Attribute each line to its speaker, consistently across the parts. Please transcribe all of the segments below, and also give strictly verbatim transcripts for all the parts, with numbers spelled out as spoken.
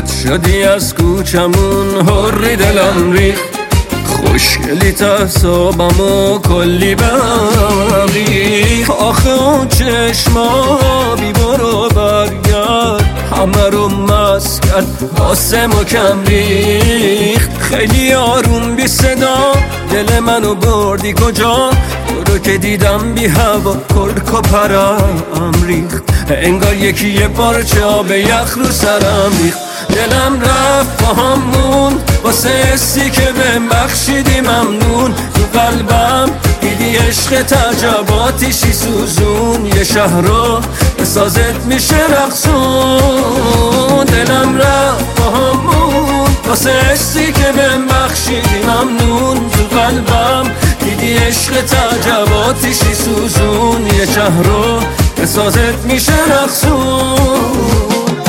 Speaker 1: رد شدی از کوچمون حری دلم ریخت، خوشگلی تصابمو کلی بهم ریخت. آخه اون چشما بی برو برگرد همه رو مست کرد واسه ما کم ریخت. خیلی آروم بی صدا دل منو بردی کجا، تو رو که دیدم بی هوا کرک و پرم ریخت. انگار یکی یه پارچه آب یخ رو سرم ریخت. دلم رفت با همون واسه حسی که بهم بخشیدی ممنون. تو قلبم دیدی عشق تعجباتیشی سوزون، یه شهر رو به سازت میشه رقصون. دلم رفت با همون واسه حسی که بهم بخشیدی ممنون. تو قلبم دیدی عشق تعجباتیشی سوزون، یه شهر رو به سازت میشه رقصون.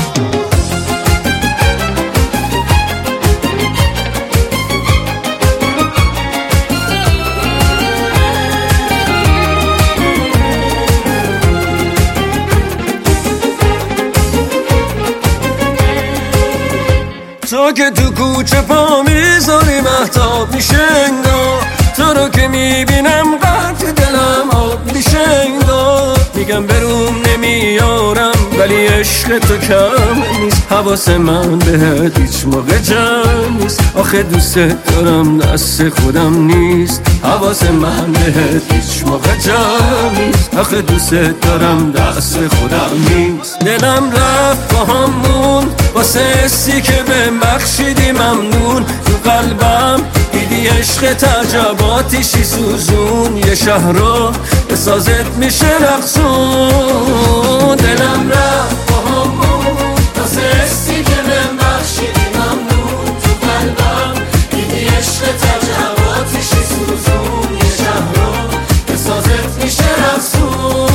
Speaker 1: تو که تو کوچه پا میذاری مهتاب میشه انگار، تو رو که میبینم قطع دلم آب میشه انگار. میگم بروم نمیارم ولی عشق تو کم نیست، حواس من بهت هیچ موقع جمع نیست. آخه دوست دارم دست خودم نیست، حواس من بهت هیچ موقع جمع نیست. آخه دوست دارم دست خودم نیست. دلم رفت با همون واسه حسی که بهم بخشیدی ممنون. تو قلبم دیدی عشق تعجباتیشی سوزون، یه شهر رو به سازت میشه رقصون. دلم رفت با همون واسه حسی که بهم بخشیدی ممنون. تو قلبم دیدی عشق تعجباتیشی سوزون، یه شهر رو به سازت میشه رقصون.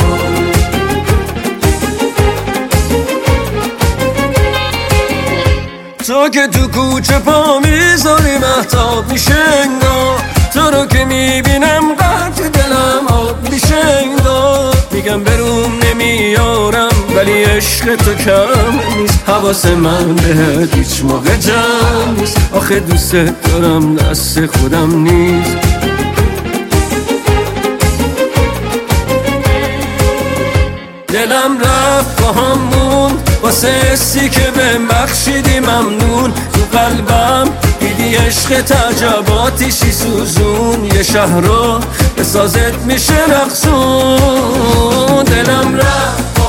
Speaker 1: تو که تو کوچه پا میذاری مهتاب میشه انگار، تو رو که میبینم قطع دلم آب میشه انگار. میگم بروم نمیارم ولی عشق تو کم نیست، حواس من بهت هیچ موقع جمع نیست. آخه دوست دارم دست خودم نیست. دلم رفت با همون واسه حسی که بهم بخشیدی ممنون. تو قلبم دیدی عشق تعجباتیشی سوزون، یه شهر رو به سازت میشه رقصون. دلم رفت با